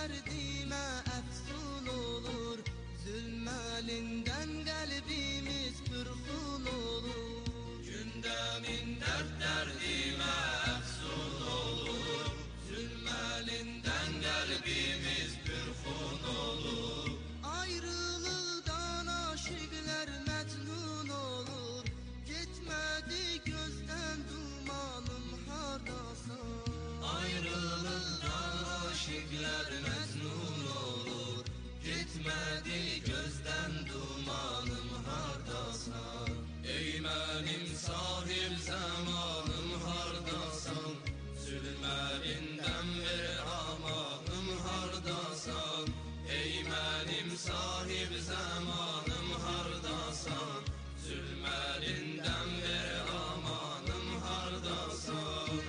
derdime efsun olur. Zulmelinden kalbimiz pürfun olur. Gündemin derdime efsun olur. Zulmelinden kalbimiz pürfun olur. Ayrılıktan aşıklar mecnun olur. Gitmedi gözden dumanım hardasın. Ayrılıktan aşıklar mecnun olur. Gitmedi gözden dumanım hardasan. Ey benim sahip zamanım hardasan. Zulmelinden bir amanım hardasan. Ey benim sahip zamanım hardasan. Zulmelinden bir amanım hardasan.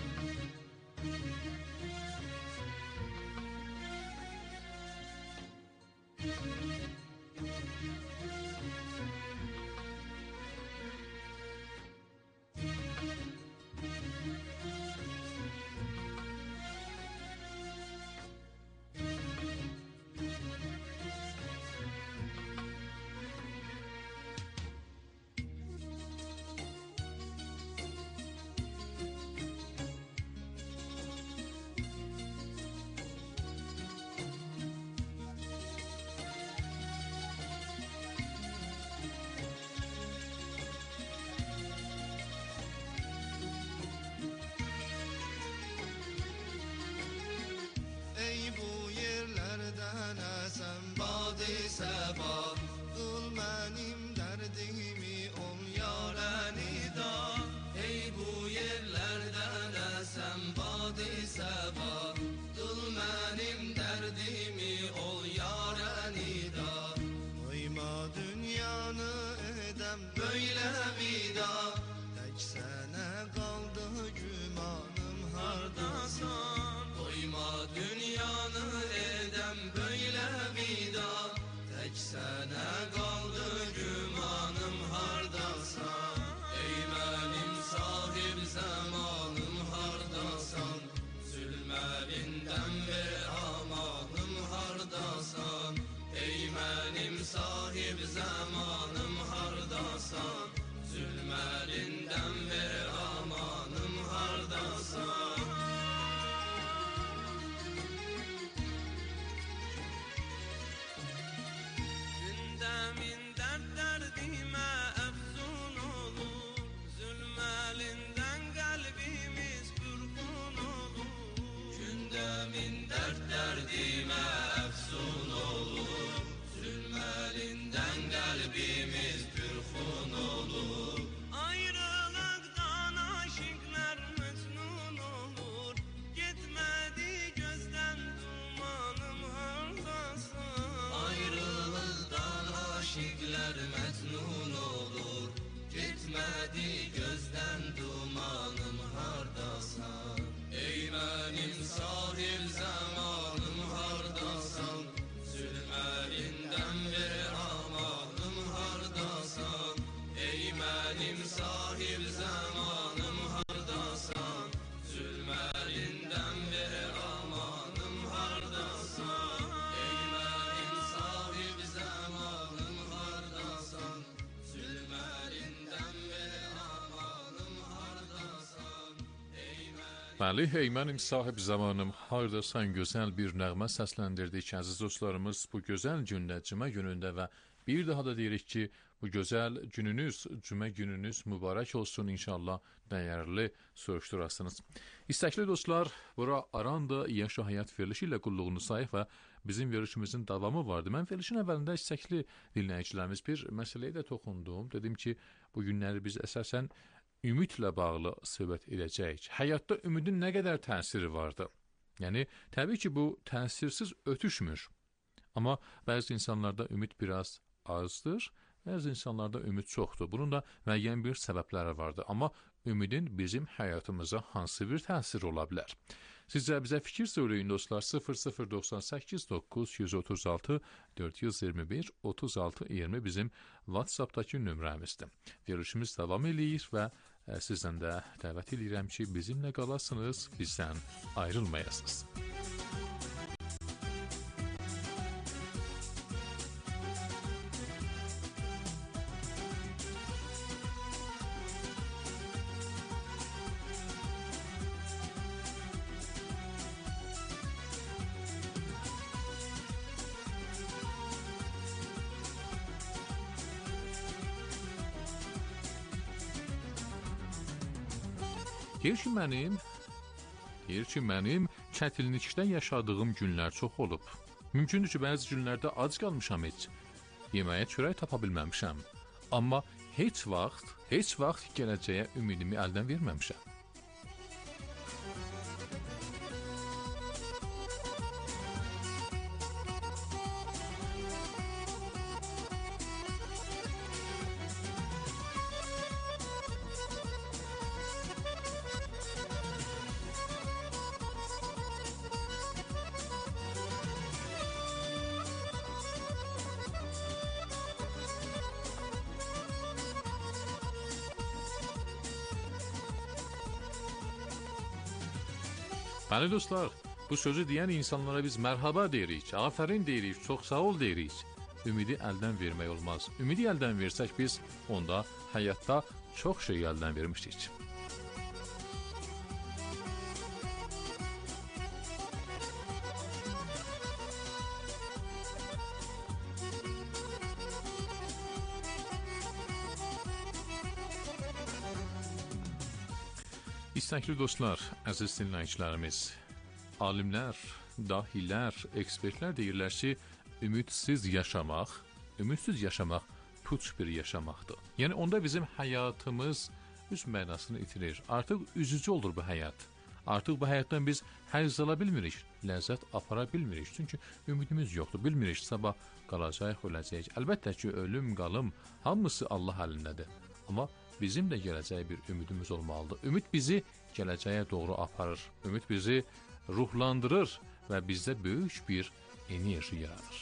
Ey bu yerlerden esen badi seba, kıl benim derdimi ol yâre nida. Ey bu yerlerden esen badi seba, kıl benim derdimi ol yâre nida. Koyma dünyanı edem böyle vida, tek sene kaldı gümanım hardasan. Koyma dünyanı edem böyle vida, tek sene kaldı gümanım hardasan. Ey benim sahip zamanım hardasan. Zulmelinden bir amanım hardasan. Ey benim sahip zamanım hardasan. Zulmelinden bir amanım hardasan. Gündemin derdime efsun olur. Zulmelinden kalbimiz pürfun olur. Gündemin derdime efsun olur. Zulmelinden kalbimiz pürfun olur. Ayrılıktan aşıklar mecnun olur. Gitmedi gözden dumanım hardasın. Ayrılıktan aşıklar mecnun olur. Gitmedi gözden dumanım hardasan. Ey benim sahip zamanım hardasan. Zulmelinden bir amanım hardasan. Ey benim sahip zamanım hardasan. Zulmelinden bir amanım hardasan. Ey benim sahip zamanım hardasan. Zulmelinden bir amanım hardasan. Bəli, hey mənim sahib zamanım hardasan gözəl bir nəğmə səsləndirdik əziz dostlarımız bu gözəl gündə, cümə günündə və bir daha da deyirik ki, bu gözəl gününüz, cümə gününüz mübarək olsun inşallah dəyərli soruşturasınız. İstəkli dostlar, bura Aranda Yaşa Həyat verilişi ilə qulluğunu sayıq və bizim verilişimizin davamı vardı. Mən verilişin əvvəlində istəkli dinləyicilərimiz bir məsələyə də toxundum. Dedim ki, bu günləri biz əsasən ümidlə bağlı söhbət edəcəyik. Həyatda ümidin nə qədər təsiri vardı? Yəni, təbii ki, bu təsirsiz ötüşmür. Amma bəzi insanlarda ümid biraz azdır, bəzi insanlarda ümid çoxdur. Bunun da müəyyən bir səbəbləri vardır. Amma ümidin bizim həyatımıza hansı bir təsir ola bilər? Sizcə bizə fikir söyləyin dostlar. 0098 936 421 36 20 bizim WhatsApp'dakı nömrəmizdir. Verilişimiz davam eləyir və sizdən də dəvət edirəm ki, bizimlə qalasınız, bizdən ayrılmayasınız. Deyir ki, mənim çətinlikdə yaşadığım günlər çox olub. Mümkündür ki, bəzi günlərdə ac qalmışam heç. Yeməyə çörək tapa bilməmişəm. Amma heç vaxt gələcəyə ümidimi əldən verməmişəm. Bəli dostlar, bu sözü deyən insanlara biz mərhaba deyirik, afərin deyirik, çox sağ ol deyirik. Ümidi əldən vermək olmaz. Ümidi əldən versək biz onda həyatda çox şey əldən vermişdik. İstəkli dostlar, əziz dinləyicilərimiz, alimlər, dahilər, ekspertlər deyirlər ki, ümidsiz yaşamaq puç bir yaşamaqdır. Yəni, onda bizim həyatımız öz mənasını itirir. Artıq üzücü olur bu həyat. Artıq bu həyatdan biz həzz ala bilmirik, ləzzət apara bilmirik. Çünki ümidimiz yoxdur, bilmirik sabah qalacaq, öləcək. Əlbəttə ki, ölüm, qalım, hamısı Allah əlindədir. Amma bizim də gələcəyə bir ümidimiz olmalıdır. Ümid bizi gələcəyə doğru aparır. Ümid bizi ruhlandırır və bizdə böyük bir enerji yaradır.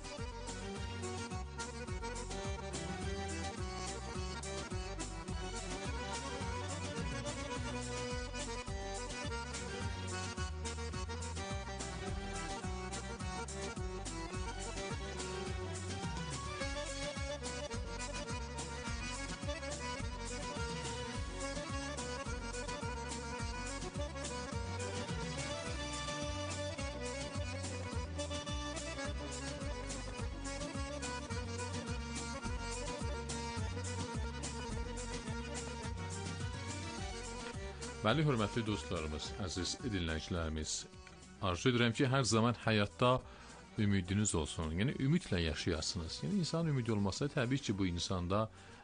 Bəli, hörmətli dostlarımız, əziz dinləyicilərimiz, arzu edirəm ki, hər zaman həyatda ümidiniz olsun, yəni ümidlə yaşayasınız. Yəni, insan ümidi olmasa, təbii ki, bu insanda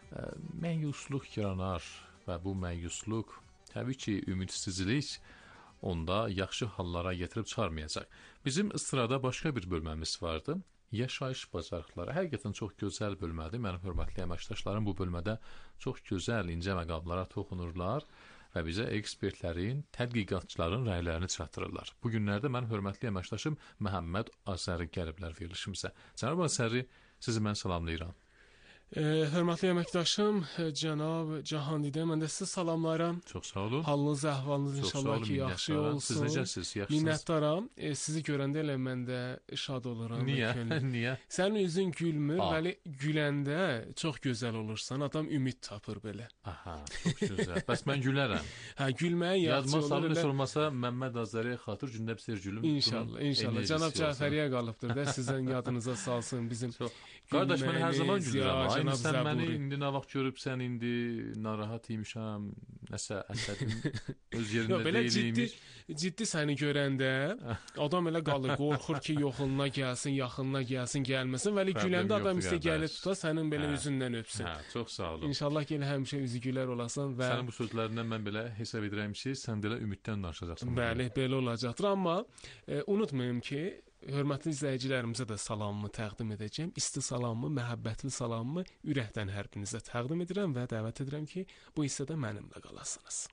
məyusluq yaranar və bu məyusluq, təbii ki, ümidsizlik onda yaxşı hallara getirib çıxarmayacaq. Bizim sırada başqa bir bölməmiz vardı. Yaşayış bacarıqları. Həqiqətən çox gözəl bölmədir. Mənim hörmətli əməkdaşlarım bu bölmədə çox gözəl, incə məqamlara toxunurlar və bizə ekspertlərin, tədqiqatçıların rəylərini çatdırırlar. Bu günlərdə mən hörmətli əməkdaşım Məhəmməd Azəri gəliblər verilişimizə. Cənab Azəri, sizi mən salamlayıram. Hörmətli əməkdaşım, cənab Cahandidə, mən də sizə salamlayıram. Çox sağ olun. Halınız, əhvalınız inşallah ki, yaxşı olsun. Siz necəsiniz, yaxşısınız? Minnətdaram. Sizi görəndə elə mən də şad oluram. Niyə? Niyə? Sənin üzün gülmür, bəli, güləndə çox gözəl olursan, adam ümid tapır belə. Aha, çox gözəl. Bəs mən gülərəm. Hə, gülməyin yaxşı olur. Yadıma salın, heç olmasa Məmməd Azəriyə xatır gündə bir gülüm. İnşallah. Cənab Cəfəriyə qalıbdır da, sizin yadınıza salsın bizim. Qardaş, mən hər zaman gülürəm. Aynı sən məni indi nə vaxt görübsən, indi narahat imişəm, nəsə əsəbim öz yerində deyilik. Ciddi səni görəndə adam elə qalır, qorxur ki, yaxınına gəlsin, gəlməsin. Vəli güləndə adam istə gəlib tuta, sənin belə üzündən öpsün. Hə, çox sağ olun. İnşallah ki, həmişə üzü gülər olasan və sənin bu sözlərindən mən belə hesab edirəm ki, sən də elə ümiddən danışacaqsan. Bəli, belə olacaqdır. Amma unutmayın ki, hörmətli izləyicilərimizə də salamımı təqdim edəcəm. İsti salamımı, məhəbbətli salamımı ürəkdən hər birinizə təqdim edirəm və dəvət edirəm ki, bu hissədə mənimlə qalasınız.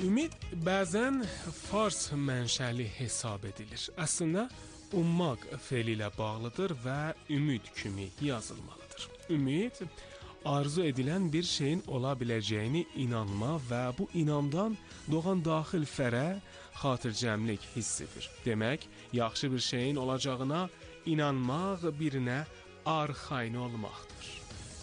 Ümid bəzən fars mənşəli hesab edilir. Əslində ummaq fe'li ilə bağlıdır və ümid kimi yazılmalıdır. Ümid arzu edilən bir şeyin ola biləcəyini inanma və bu inamdan doğan daxil fərəh, xatircəmlik hissidir. Demək, yaxşı bir şeyin olacağına inanmaq birinə arxayın olmaqdır.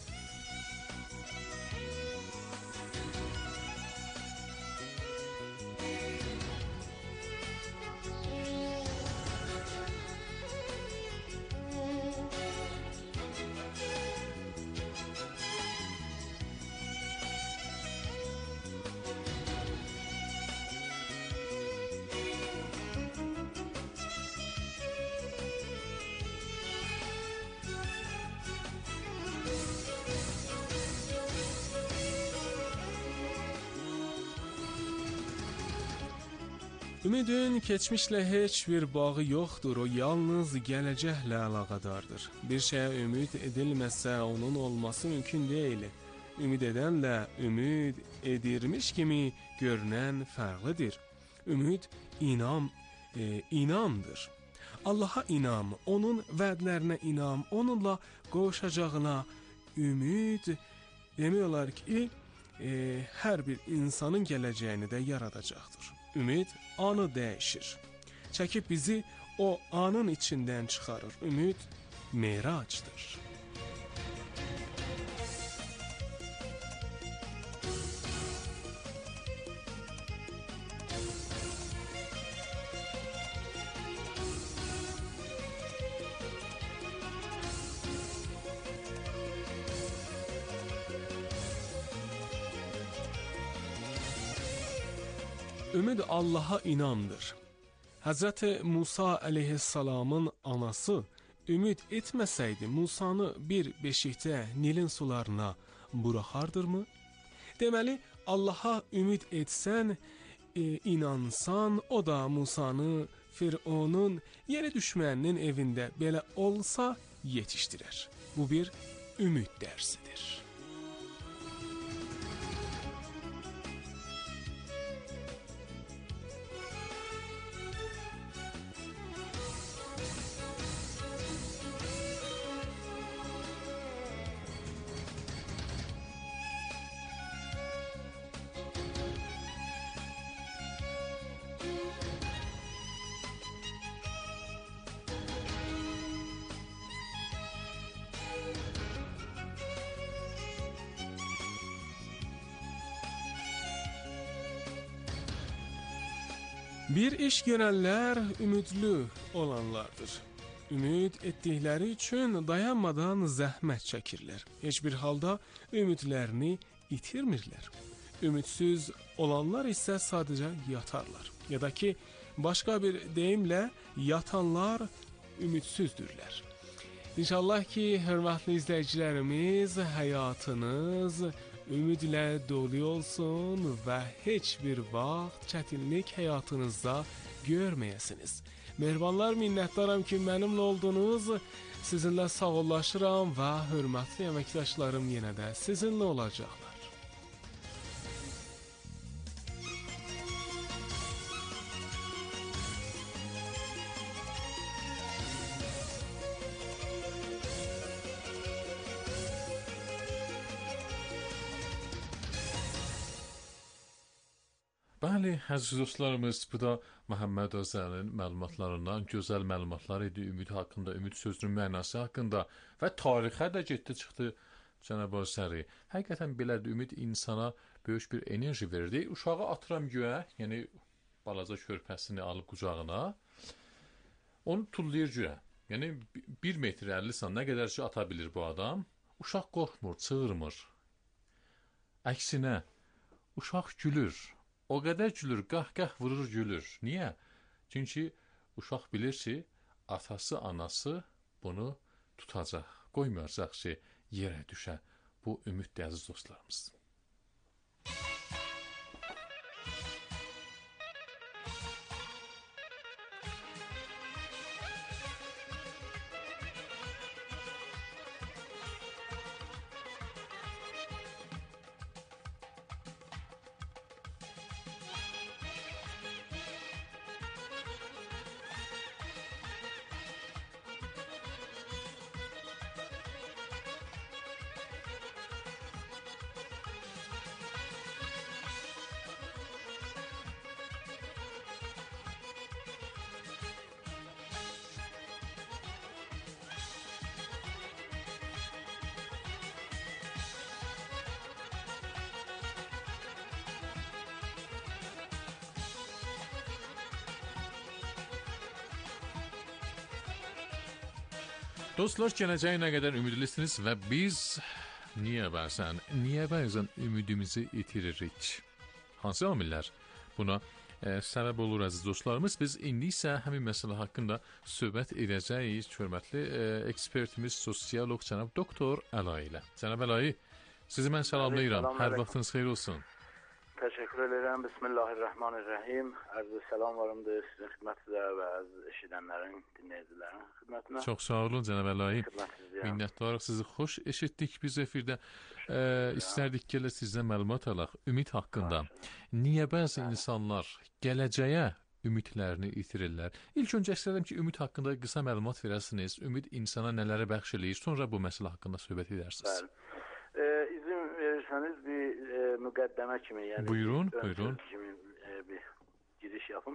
Ümidin keçmişlə heç bir bağı yoxdur, o yalnız gələcəklə əlaqədardır. Bir şeyə ümid edilməsə onun olması mümkün deyil. Ümid edənlə ümid edirmiş kimi görünən fərqlidir. Ümid inamdır. Allaha inam, onun vədlərinə inam, onunla qovuşacağına ümid demək olar ki, hər bir insanın gələcəyini də yaradacaqdır. Ümid anı dəyişir. Çəkib bizi o anın içindən çıxarır. Ümid meracdır. Ümid Allaha inamdır. Həzrəti Musa əleyhissalamın anası ümid etməsəydi Musanı bir beşikdə Nilin sularına buraxardırmı? Deməli, Allaha ümid etsən, inansan, o da Musanı Fironun yeni düşməninin evində belə olsa yetişdirər. Bu bir ümid dərsidir. Bir iş görənlər ümidli olanlardır. Ümid etdikləri üçün dayanmadan zəhmət çəkirlər. Heç bir halda ümidlərini itirmirlər. Ümidsiz olanlar isə sadəcə yatarlar. Ya da ki, başqa bir deyimlə yatanlar ümidsizdürlər. İnşallah ki, hörmətli izləyicilərimiz, həyatınız ümidlə dolu olsun və heç bir vaxt çətinlik həyatınızda görməyəsiniz. Mehribanlar, minnətdaram ki, mənimlə oldunuz. Sizinlə sağollaşıram və hörmətli əməkdaşlarım yenə də sizinlə olacaqlar. Bəli, əziz dostlarımız, bu da Məhəmməd Özəlin məlumatlarından gözəl məlumatlar idi. Ümid haqqında, ümid sözünün mənası haqqında və tarixə də getdi çıxdı Cənab Özəli. Həqiqətən belədir, ümid insana böyük bir enerji verdi. Uşağı atıram göyə, yəni balaca körpəsini alıb qucağına, onu tullayır göyə. Yəni 1 metr 50 san nə qədər ki ata bilir bu adam. Uşaq qorxmur, çığırmır. Əksinə, uşaq gülür. O qədər gülür, qah-qah vurur, gülür. Niyə? Çünki uşaq bilir ki, atası, anası bunu tutacaq, qoymayacaq ki, yerə düşə. Bu ümiddir, əziz dostlarımız. Dostlar, gələcəyə nə qədər ümidlisiniz və biz niyə bəzən ümidimizi itiririk? Hansı amillər buna səbəb olur əziz dostlarımız? Biz indi isə həmin məsələ haqqında söhbət edəcəyik hörmətli ekspertimiz sosiolog cənab doktor Əlayi ilə. Cənab Əlayi, sizi mən salamlayıram. Hər vaxtınız xeyir olsun. Teşekkür ederim. Bismillahirrahmanirrahim. Arzu selam varımdır sizin xidmətinizə və əziz eşidənlərin, dinləyicilərin xidmətinə. Çox sağ olun cənab Əlayi. Minnətdarıq, sizi xoş eşitdik biz efirdə. İstərdik ki, sizdən məlumat alaq ümid haqqında. Niyə bəzi insanlar gələcəyə ümidlərini itirirlər? İlk öncə istərdim ki, ümid haqqında qısa məlumat verəsiniz. Ümid insana nələri bəxş eləyir? Sonra bu məsələ haqqında söhbət edərsiniz. Bəli. İzin verirseniz bir müqəddəmə kimi, yəni buyurun. Kimi, bir giriş yapım.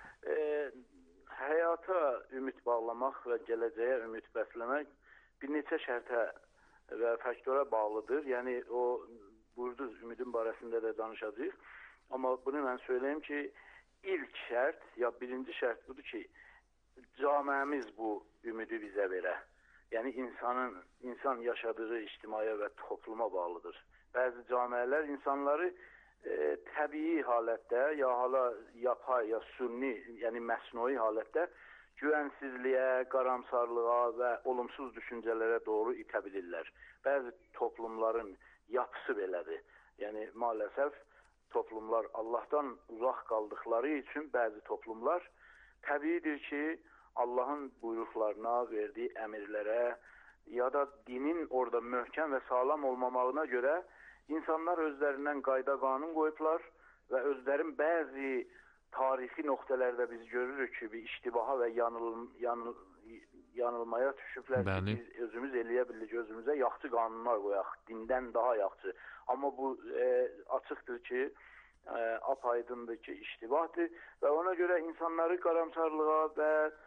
Həyata ümid bağlamaq və gələcəyə ümid bəsləmək bir neçə şərtə və faktora bağlıdır. Yəni o buyurdunuz ümidin barəsində də danışacağıq. Amma bunu mən söyleyeyim ki, ilk şərt ya birinci şərt budur ki, camiəmiz bu ümidi bizə verə. Yəni insan yaşadığı ictimaya və topluma bağlıdır. Bəzi camiələr insanları təbii halətdə ya hala yapay ya sünni, yəni məsnui halətdə güvənsizliyə, qaramsarlığa və olumsuz düşüncələrə doğru itə bilirlər. Bəzi toplumların yapısı belədir. Yəni maalesef toplumlar Allahdan uzaq qaldıqları üçün bəzi toplumlar təbiidir ki, Allahın buyruqlarına, verdiyi əmirlərə ya da dinin orada möhkəm və sağlam olmamağına görə insanlar özlərindən qayda qanun qoyublar və özlərin bəzi tarixi nöqtələrdə biz görürük ki, bir iştibaha və yanılmaya düşüblər ki, biz özümüz eləyə bilirik, özümüzə yaxçı qanunlar qoyaq, dindən daha yaxçı. Amma bu açıqdır ki, apaydındır ki, iştibahdır və ona görə insanları qaramsarlığa və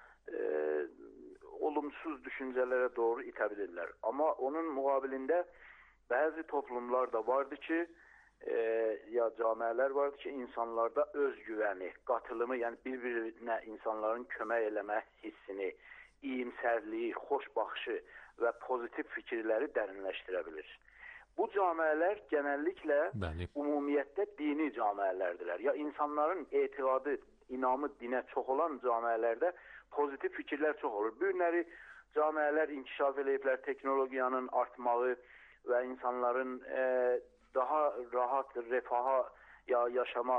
olumsuz düşüncələrə doğru itə bilirlər. Amma onun müqabilində bəzi toplumlar da vardır ki, ya camiələr vardır ki, insanlarda özgüvəni, qatılımı, yəni bir-birinə insanların kömək eləmə hissini, iyimsərliyi, xoş baxışı və pozitiv fikirləri dərinləşdirə bilir. Bu camiələr genəlliklə ümumiyyətdə dini camiələrdirlər. Ya insanların etiqadı, inamı dinə çox olan camiələrdə pozitiv fikirlər çox olur. Bu günləri camiələr inkişaf eləyiblər, teknologiyanın artmağı və insanların daha rahat refaha ya yaşama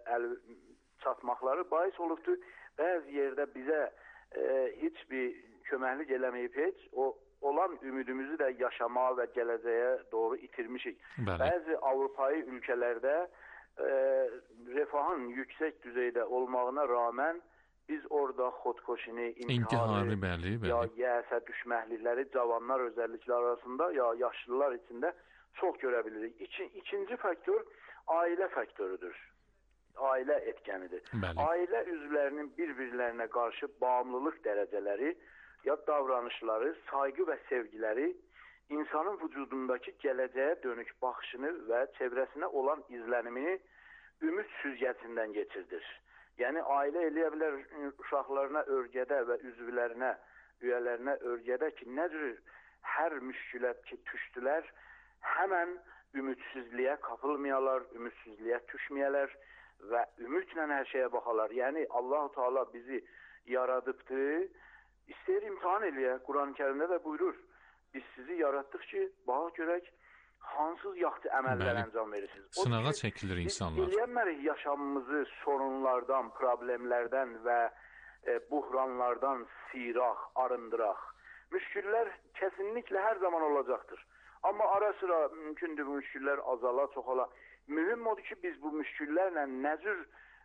çatmaqları bais olubdur. Bəzi yerdə bizə heç bir köməklik eləməyib heç, o olan ümidimizi də yaşamağa və gələcəyə doğru itirmişik. Bəzi Avropai ölkələrdə refahın yüksək düzeydə olmağına rağmen biz orada xodkoşini, intiharı, ya yəsə düşməklikləri cavanlar özəllikləri arasında, ya yaşlılar içində çox görə bilirik. İkinci faktor ailə faktorudur. Ailə etkənidir. Ailə üzvlərinin bir-birlərinə qarşı bağımlılıq dərəcələri, ya davranışları, sayğı və sevgiləri insanın vücudundakı gələcəyə dönük baxışını və çevrəsinə olan izlənimini ümid süzgəcindən geçirdir. Yəni ailə eləyə bilər uşaqlarına örgədə və üzvlərinə, üyələrinə örgədə ki, nə cür hər müşkülə ki, düşdülər, həmən ümidsizliyə qapılmayalar, ümidsizliyə düşməyələr və ümidlə hər şeyə baxalar. Yəni Allah-u Teala bizi yaradıbdır, istəyir imtihan eləyək. Quran-ı Kərimdə də buyurur, biz sizi yaratdıq ki, bax görək, hansız yaxşı əməllər əncam verirsiniz. Sınağa çəkilir insanlar. Biz eləyənmərik yaşamımızı sorunlardan, problemlərdən və buhranlardan siraq, arındıraq. Müşküllər kesinlikle hər zaman olacaqdır. Amma ara sıra mümkündür bu müşküllər azala, çoxala. Mühüm odur ki, biz bu müşküllərlə nə cür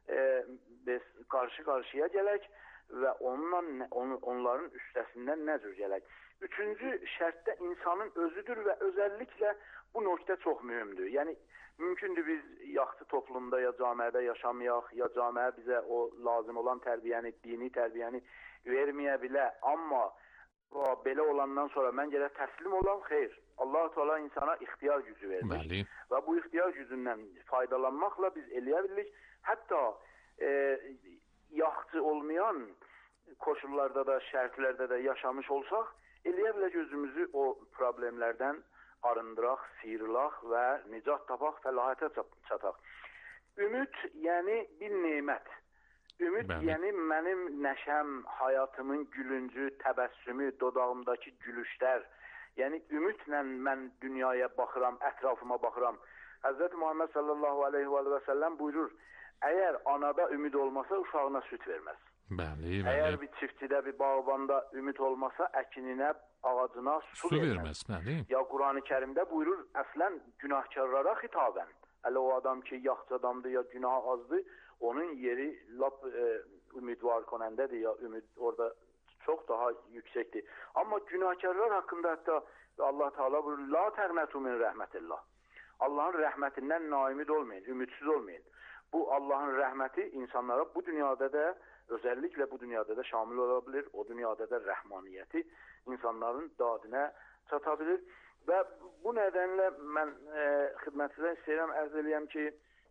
qarşı-qarşıya gələk və onların üstəsindən nə cür gələk. Üçüncü şərtdə insanın özüdür və özəlliklə bu nöqtə çox mühümdür. Yəni, mümkündür biz yaxşı toplumda ya camiədə yaşamayaq, ya camiə bizə o lazım olan tərbiyəni, dini tərbiyəni verməyə bilər. Amma belə olandan sonra mən gələ təslim olan xeyr. Allah-u Teala insana ixtiyar gücü verir. Və bu ixtiyar gücündən faydalanmaqla biz eləyə bilirik. Hətta yaxşı olmayan koşullarda da, şərtlərdə də yaşamış olsaq, eləyə bilək özümüzü o problemlərdən arındıraq, sıyrılaq və nicat tapaq, fəlahətə çataq. Ümid, yəni bir nemət. Ümid, yəni mənim nəşəm, həyatımın gülüncü, təbəssümü, dodağımdakı gülüşlər. Yəni ümidlə mən dünyaya baxıram, ətrafıma baxıram. Həzrət Muhammed sallallahu aleyhi və səlləm buyurur, əgər anada ümid olmasa, uşağına süt verməz. Bəli, bəli. Əgər bir çiftçidə, bir bağbanda ümid olmasa, əkininə, ağacına su verməz. Bəli. Ya Qur'an-ı Kərimdə buyurur, əslən günahkarlara xitabən. Hələ o adam ki, yaxşı adamdır, ya günah azdır, onun yeri lap ümidvar konəndədir, ya ümid orada çox daha yüksəkdir. Amma günahkarlar haqqında hətta Allah Teala buyurur, la tərmətu min rəhmətillah. Allahın rəhmətindən naimid olmayın, ümidsiz olmayın. Bu Allahın rəhməti insanlara bu dünyada da, özəlliklə bu dünyada da şamil ola bilir. O dünyada da rəhmaniyyəti insanların dadinə çata bilir. Və bu nədənlə mən xidmətinizə istəyirəm, ərz eləyəm ki,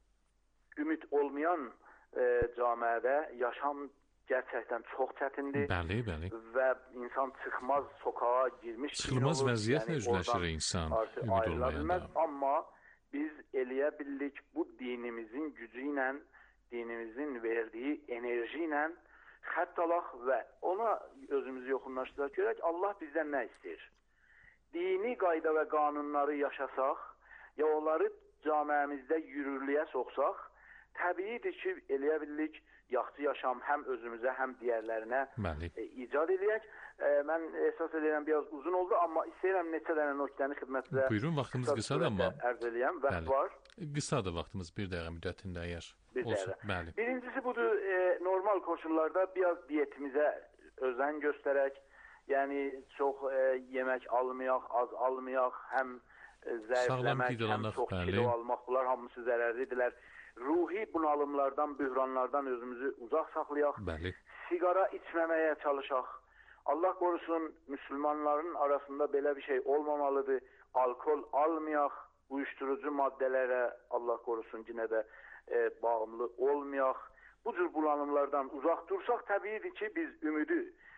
ümid olmayan camiədə yaşam gerçəkdən çox çətindir. Bəli, bəli. Və insan çıxmaz sokağa girmiş. Çıxılmaz vəziyyətlə üzləşir insan ümid olmayanda. Amma biz eləyə bildik bu dinimizin gücü ilə, dinimizin verdiyi enerji ilə xətt alaq və ona özümüzü yoxunlaşdıraq. Görək, Allah bizdən nə istəyir? Dini qayda və qanunları yaşasaq, ya onları camiəmizdə yürürlüyə soxsaq, təbiidir ki, eləyə bildik yaxşı yaşam həm özümüzə, həm digərlərinə icad edək. Mən əsas edirəm, biraz uzun oldu, amma istəyirəm neçə dənə nöqtəni xidmətinizə buyurun, vaxtımız qısadır, amma ərz eləyəm, vaxt var. Qısadır vaxtımız, bir dəqiqə müddətində əgər olsun. Bəli. Birincisi budur, normal koşullarda biraz diyetimizə özen göstərək. Yəni, çox yemək almayaq, az almayaq, həm zəifləmək, həm çox kilo almaq, bunlar hamısı zərərlidirlər. Ruhi bunalımlardan, bühranlardan özümüzü uzaq saxlayaq. Bəli. Sigara içməməyə çalışaq. Allah qorusun, müsəlmanların arasında belə bir şey olmamalıdır. Alkol almayaq, uyuşturucu maddələrə, Allah qorusun, yenə də bağımlı olmayaq. Bu cür bulanımlardan uzaq dursaq, təbiidir ki, biz ümidi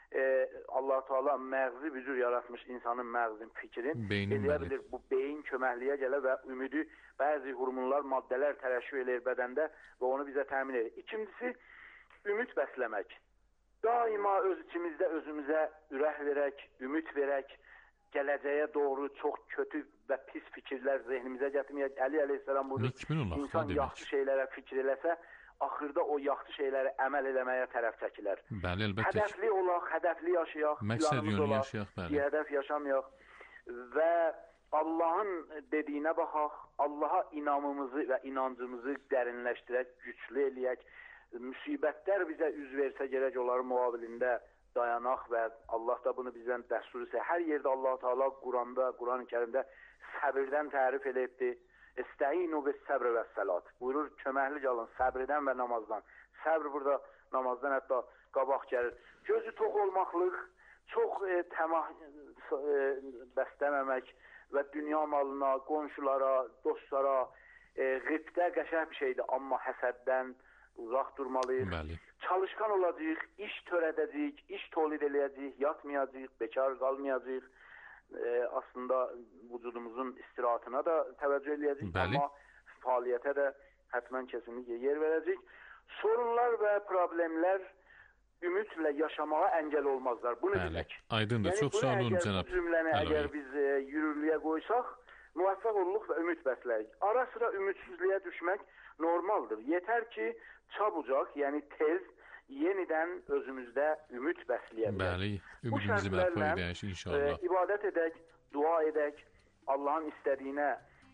Allah Teala məğzi bir cür yaratmış insanın məğzin fikrin. Eləyə bilir, bu beyin köməkliyə gələ və ümidi bəzi hormonlar, maddələr tərəşüh edir bədəndə və onu bizə təmin edir. İkincisi, ümid bəsləmək. Daima öz içimizdə özümüzə ürək verək, ümid verək, gələcəyə doğru çox kötü və pis fikirlər zehnimizə gətirməyək. Əli əleyhissalam buyurur, insan yaxşı şeylərə fikir eləsə, axırda o yaxşı şeyləri əməl eləməyə tərəf çəkilər. Bəli, əlbəttə. Hədəfli olaq, hədəfli yaşayaq, məqsəd yönlü yaşayaq, bəli. Bir hədəf yaşamayaq və Allahın dediyinə baxaq, Allaha inamımızı və inancımızı dərinləşdirək, güclü eləyək. Müsibətlər bizə üz versə gərək onların müqabilində dayanaq və Allah da bunu bizdən dəstur etsə. Hər yerdə Allah Teala Quranda, Quran-ı Kərimdə səbirdən tərif edibdir. Estəinu bis-səbr və səlat. Buyurur, köməklik alın səbirdən və namazdan. Səbr burada namazdan hətta qabaq gəlir. Gözü tox olmaqlıq, çox təmah bəsləməmək və dünya malına, qonşulara, dostlara, qibdə qəşəng bir şeydir. Amma həsəddən uzaq durmalıyıq. Bəli. Çalışqan olacağıq, iş törədəcəyik, iş tolid eləyəcəyik, yatmayacağıq, bekar qalmayacağıq. Aslında vücudumuzun istirahatına da təvəccüh eləyəcəyik, amma fəaliyyətə də hətmən kesinliklə yer verəcəyik. Sorunlar və problemlər ümidlə yaşamağa əngəl olmazlar. Bunu bilək. Aydındır. Çox sağ olun cənab. Bu cümləni əgər biz yürürlüyə qoysaq, müvəffəq oluruq və ümid bəslərik. Ara sıra ümidsizliyə düşmək normaldır. Yetər ki, çabucaq, yəni tez yenidən özümüzdə ümid bəsləyə bilək. Bəli, ümidimizi bərpa edək inşallah. İbadət edək, dua edək, Allahın istədiyinə,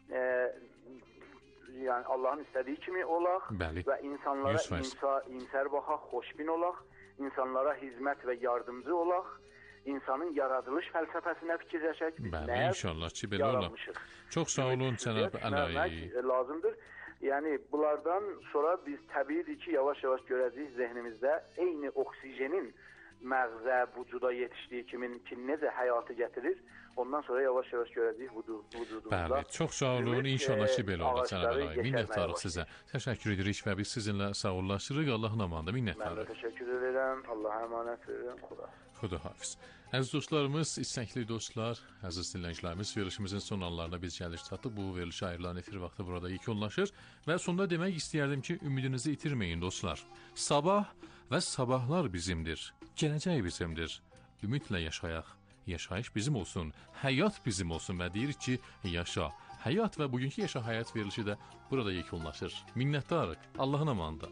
yəni Allahın istədiyi kimi olaq. Bəli. Və insanlara insər baxaq, xoşbin olaq, insanlara hizmət və yardımcı olaq. İnsanın yaradılış fəlsəfəsinə fikirləşək. Bəli, inşallah ki, belə olar. Çox sağ olun cənab Əlayi. Lazımdır. Yəni bunlardan sonra biz təbiidir ki, yavaş-yavaş görəcəyik zehnimizdə eyni oksijenin məğzə, vücuda yetişdiyi ki necə həyatı gətirir, ondan sonra yavaş-yavaş görəcəyik vücudumuzda. Bəli, çox sağ olun. İnşallah ki, belə olacaq Cənab Əlayi. Minnətdarıq sizə. Təşəkkür edirik və biz sizinlə sağollaşırıq. Allahın amanında minnətdarıq. Mən də təşəkkür edirəm. Allah'a əmanət verirəm. Xudahafiz. Əziz dostlarımız, istəkli dostlar, əziz dinləyicilərimiz, verilişimizin son anlarına biz gəliş çatdıq. Bu verilişə ayrılan efir vaxtı burada yekunlaşır və sonda demək istəyərdim ki, ümidinizi itirməyin dostlar. Sabah və sabahlar bizimdir. Gələcək bizimdir. Ümidlə yaşayaq. Yaşayış bizim olsun, həyat bizim olsun və deyirik ki, yaşa. Həyat və bugünkü yaşa həyat verilişi də burada yekunlaşır. Minnətdarıq. Allahın amanında.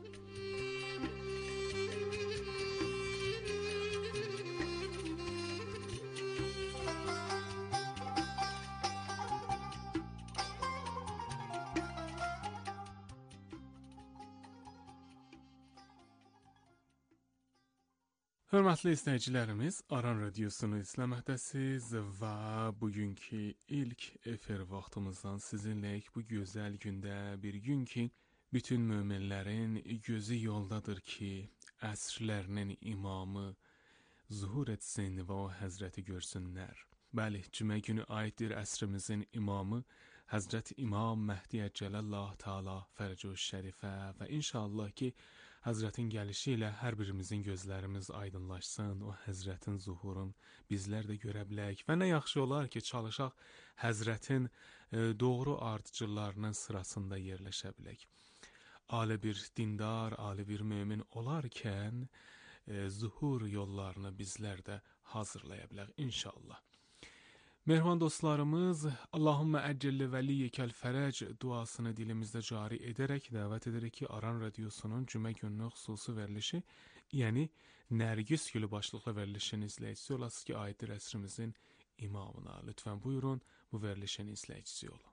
Hörmətli izləyicilərimiz, Aran Radiosunu izləməkdəsiz və bugünkü ilk efir vaxtımızdan sizinləyik bu gözəl gündə, bir gün ki, bütün möminlərin gözü yoldadır ki, əsrlərinin imamı zuhur etsin və o həzrəti görsünlər. Bəli, cümə günü aiddir əsrimizin imamı, Həzrət İmam Məhdi Əcəlallah Teala Fərəcu Şərifə və inşallah ki, Həzrətin gəlişi ilə hər birimizin gözlərimiz aydınlaşsın, o Həzrətin zuhurun bizlər də görə bilək və nə yaxşı olar ki, çalışaq Həzrətin doğru ardıcıllarının sırasında yerləşə bilək. Ali bir dindar, ali bir mömin olarkən zuhur yollarını bizlər də hazırlaya bilək inşallah. Mehriban dostlarımız, Allahümmə əcəlli vəliyyəkəl fərəc duasını dilimizdə cari edərək dəvət edərək ki, Aran Radiosunun cümə gününün xüsusi verilişi, yəni Nərgiz Gülü başlıqlı verilişin izləyicisi olasınız ki, aiddir əsrimizin imamına. Lütfən buyurun, bu verilişin izləyicisi olun.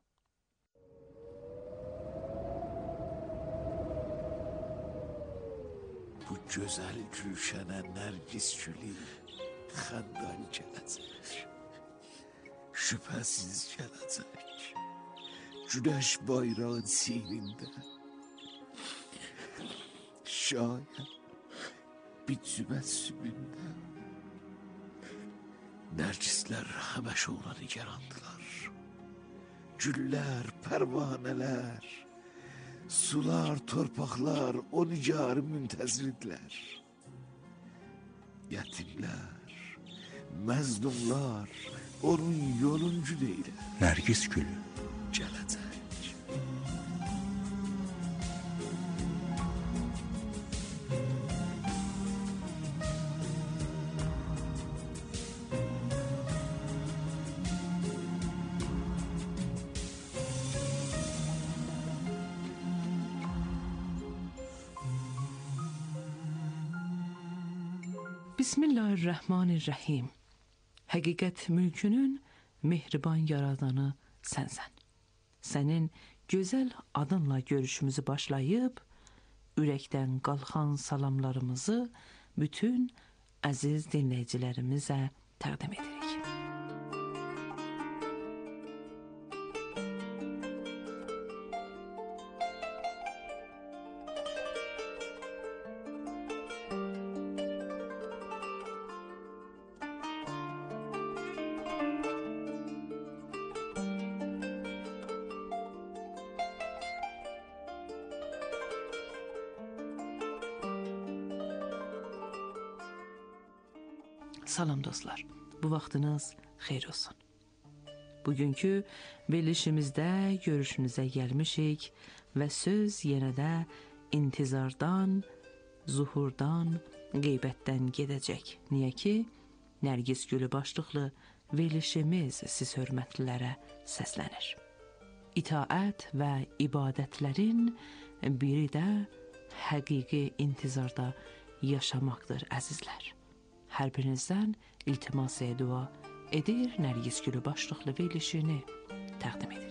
Bu gözəl gülşənə Nərgiz Gülü xəndan gələcək. Şüphesiz gelecek. Güneş bayrağın sininde. Şayet bir tübessümünde. Nərgislər həməşə ona nigarandılar. Güller, pervaneler, sular, torpaqlar o nigarı müntəzirdirlər. Yetimler, məzlumlar onun yoluncu deyil. Nərgiz Gülü gələcək. Bismillahirrahmanirrahim. Həqiqət mülkünün mehriban yaradanı sənsən. Sənin gözəl adınla görüşümüzü başlayıb, ürəkdən qalxan salamlarımızı bütün əziz dinləyicilərimizə təqdim edirik. Salam dostlar, bu vaxtınız xeyir olsun. Bugünkü verilişimizdə görüşünüzə gəlmişik və söz yenə də intizardan, zuhurdan, qeybətdən gedəcək. Niyə ki, Nərgiz Gülü başlıqlı verilişimiz siz hörmətlilərə səslənir. İtaət və ibadətlərin biri də həqiqi intizarda yaşamaqdır əzizlər. Hər birinizdən iltimas-ı dua edir, Nərgiz Gülü başlıqlı verilişini təqdim edirik.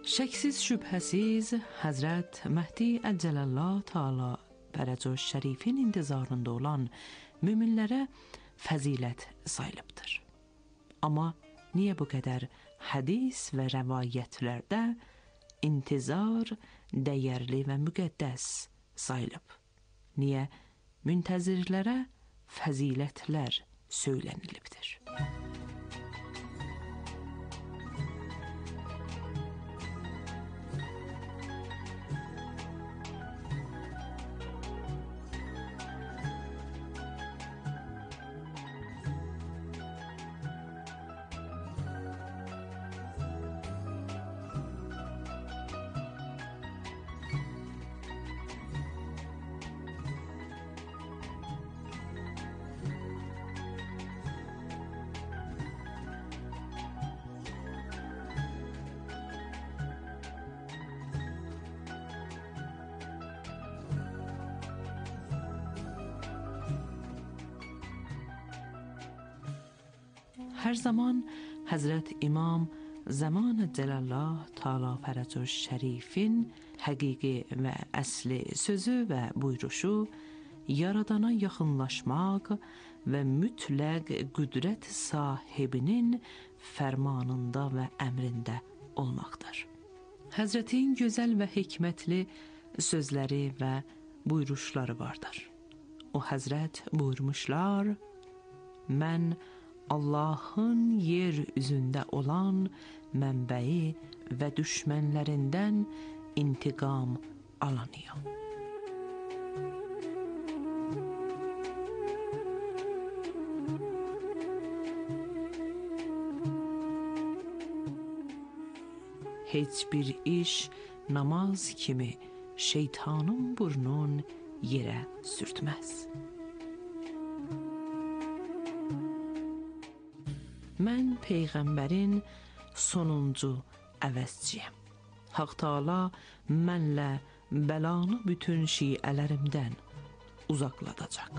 Şəksiz şübhəsiz Həzrət Məhdi Əcəlallah Taala Fərəcü Şərifin intizarında olan müminlərə fəzilət sayılıbdır. Amma niyə bu qədər hədis və rəvayətlərdə intizar dəyərli və müqəddəs sayılıb? Niyə müntəzirlərə fəzilətlər söylənilibdir? Hər zaman Həzrət İmam Zaman Cəlallah Taala Fərəcü Şərifin həqiqi və əsli sözü və buyruşu yaradana yaxınlaşmaq və mütləq qüdrət sahibinin fərmanında və əmrində olmaqdır. Həzrətin gözəl və hikmətli sözləri və buyruşları vardır. O Həzrət buyurmuşlar: mən Allahın yer üzündə olan mənbəyi və düşmənlərindən intiqam alanıyam. Heç bir iş namaz kimi şeytanın burnun yerə sürtməz. Mən Peyğəmbərin sonuncu əvəzciyəm. Haq Taala mənlə bəlanı bütün şiələrimdən uzaqladacaq.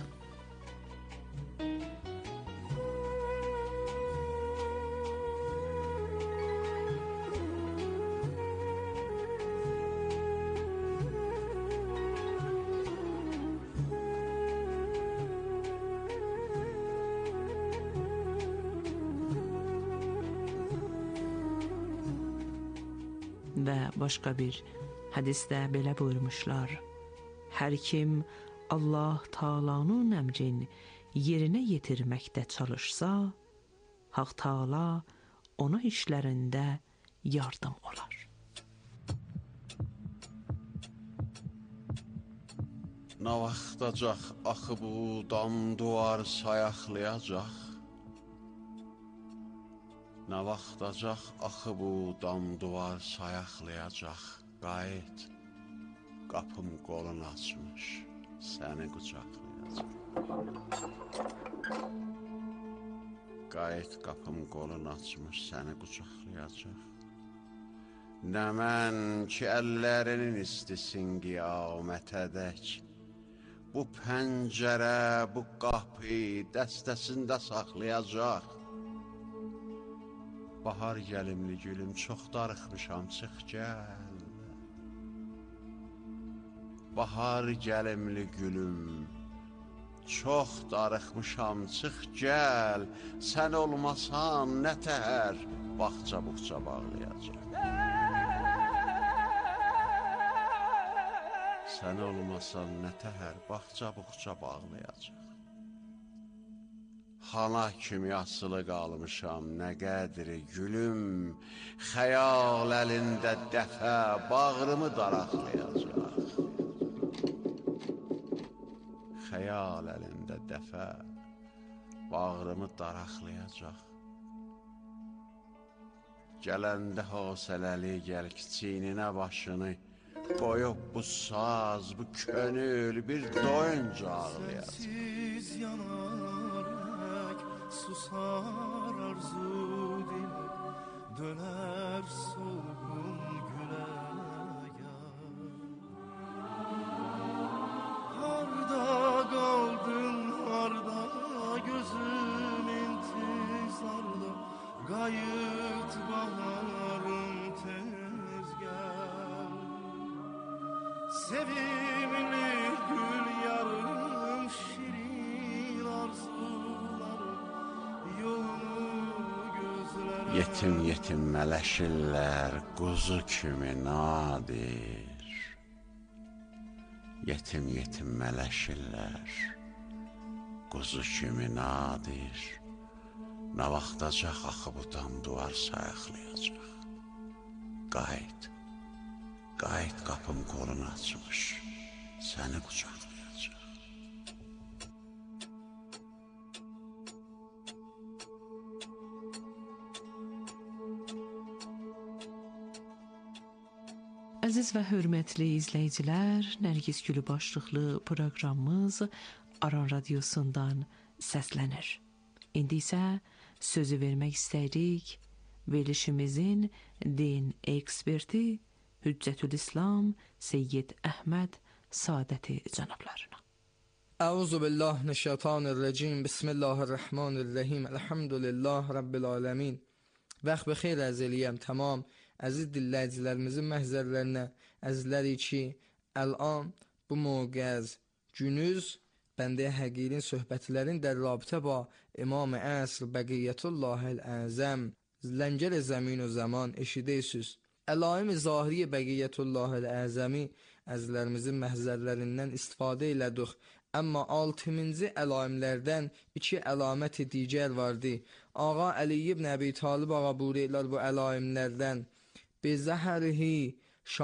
Və başqa bir hədisdə belə buyurmuşlar: hər kim Allah Taala'nın əmrin yerinə yetirməkdə çalışsa, Haq Taala ona işlərində yardım olar. Nə vaxtacaq axı bu dam duvar sayaqlayacaq? Nə vaxtacaq axı bu dam duvar sayaqlayacaq? Qayıt, qapım qolun açmış, səni qucaqlayacaq. Qayıt, qapım qolun açmış, səni qucaqlayacaq. Nə mən ki əllərinin istisin qiyamətədək, bu pəncərə, bu qapı dəstəsində saxlayacaq. Bahar gəlimli gülüm, çox darıxmışam, çıx gəl. Bahar gəlimli gülüm, çox darıxmışam, çıx gəl. Sən olmasan nə təhər bağça-buxça bağlayacaq. Sən olmasan nə təhər bağça-buxça bağlayacaq. Xana kimi asılı qalmışam, nə qədri gülüm, xəyal əlində dəfə bağrımı daraqlayacaq. Xəyal əlində dəfə bağrımı daraqlayacaq. Gələndə hosələli gəl kiçiyninə başını, qoyub bu saz, bu könül bir doyunca ağlayacaq. Susar arzu dil, döner solgun güle yar. Harda kaldın, harda gözüm intizarda, gayet baharım tez Sevimli gül yarım şirin arzularım yolunu gözlere. Yetim mələşirlər quzu kimi nadir. Yetim mələşirlər quzu kimi nadir. Nə vaxtacaq axı bu dam duvar sayıqlayacaq. Qayıt qapım qolun açmış, səni qucaqlayacaq. Əziz və hörmətli izləyicilər, Nərgiz Gülü başlıqlı proqramımız Aran Radiosundan səslənir. İndi isə sözü vermək istəyirik verilişimizin din eksperti Hüccətülislam Seyyid Əhməd Sadəti cənablarına. Əuzu billah minəşşeytanirracim. Bismillahirrahmanirrahim. Elhamdülillah Rabbil aləmin. Vaxt bixeyr ərz eləyəm tamam əziz dinləyicilərimizin məhzərlərinə. Əzizləri ki, əlan bu mövqəz günüz bəndə həqiqin söhbətlərin də rabitə ba İmam-ı Əsr Bəqiyyətullahil Əzəm Ləngər zəmin o zaman eşidəysüz. Əlaim-i zahiri Bəqiyyətullahil Əzəmi əzizlərimizin məhzərlərindən istifadə elədik. Amma 6-cı əlaimlərdən 2 əlaməti digər vardı. Ağa Əli ibn Əbi Talib ağa buyururlar bu əlaimlərdən. Bizəhərihi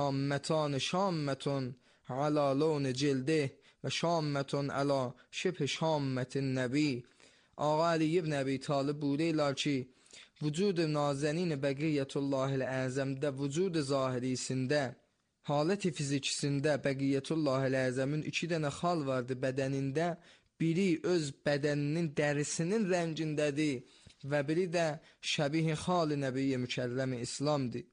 şammetun ala lon cildi və şammetun ala şibh şammetin nəbi. Ağa Əli ibn Əbi Talib buyururlar ki, vücud-u nazenin Bəqiyyətullahil Əzəmdə vücud-u zahirisində, haləti fizikisində Bəqiyyətullahil Əzəmin 2 dənə xal vardı bədənində. Biri öz bədəninin dərisinin rəngindədir və biri də şəbih-i xal-i Nəbiyyə Mükərrəm-i İslamdır.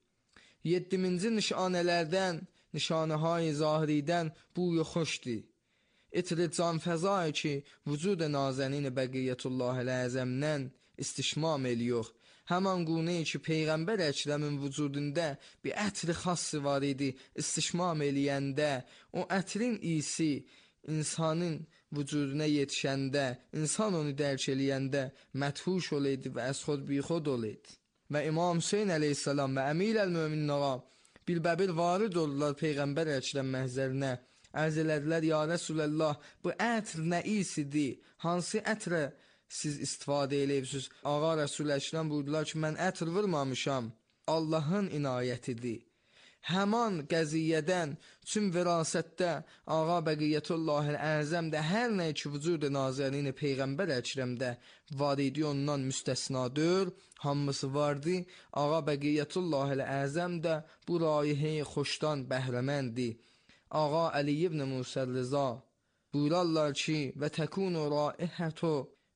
7-ci nişanələrdən, nişanəhay zahiridən buyu xoşdur. İtri can fəzai ki, vücud-u nazenin Bəqiyyətullahil Əzəmdən istişmam eliyor. Həman quney ki, Peyğəmbər Əkrəmin vücudunda bir ətri xası var idi, istişmam eləyəndə, o ətrin isi insanın vücuduna yetişəndə, insan onu dərk eləyəndə məthuş olaydı və əz-xod bixod olaydı. Və İmam Hüseyin əleyhissalam və Əmir əl-Möminin ağa bilbəbil varid oldular Peyğəmbər Əkrəm məhzərinə. Ərz elədilər, ya Rəsuləllah, bu ətr nə isidir? Hansı ətrə siz istifadə eləyibsiniz? Ağa Rəsul Əkrəm buyurdular ki, mən ətr vurmamışam. Allahın inayətidir. Həman qəziyyədən tüm virasətdə Ağa Bəqiyyətullahil Əzəmdə hər nə ki vücud-u nazərini Peyğəmbər Əkrəmdə var idi, ondan müstəsnadır, hamısı vardı. Ağa Bəqiyyətullahil Əzəmdə bu rayihəyi xoşdan bəhrəməndi. Ağa Əli ibn Musərriza buyurarlar ki, və təkunu raihətu